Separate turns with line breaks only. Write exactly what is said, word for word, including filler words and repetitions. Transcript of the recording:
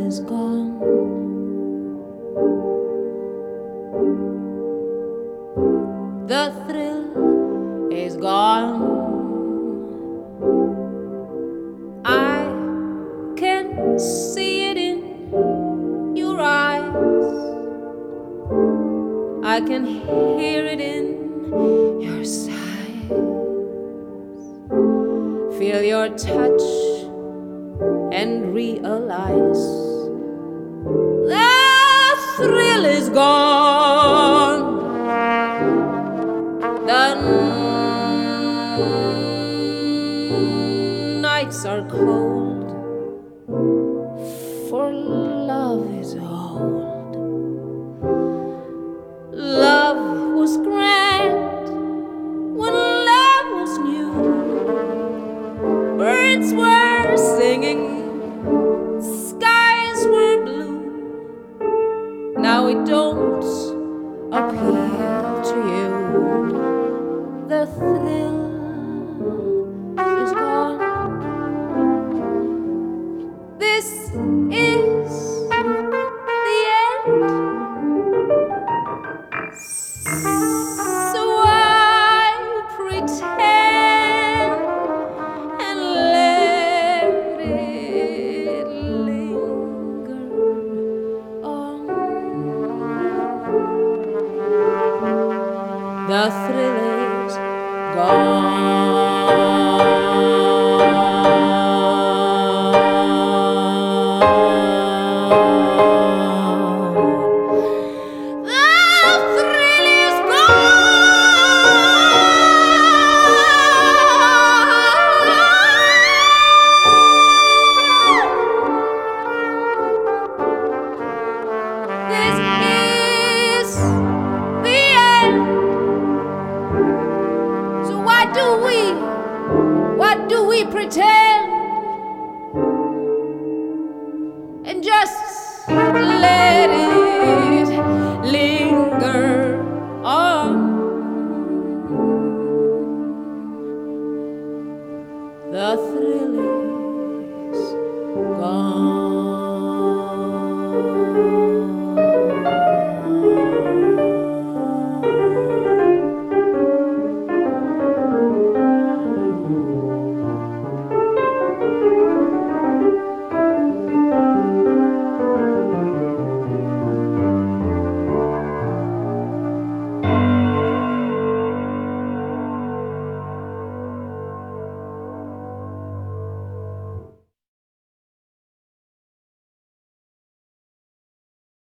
is gone. The thrill is gone. I can see it in your eyes. I can hear it in your sighs. Feel your touch and realize the thrill is gone. The nights are cold, for love is old. Love was grand when love was new. Birds were singing, skies were blue. Now it don't appeal to you. The thrill is gone. This is the end. So I pretend and let it linger on. The thrill is gone. What do we pretend and just let it linger on? The thrill is gone.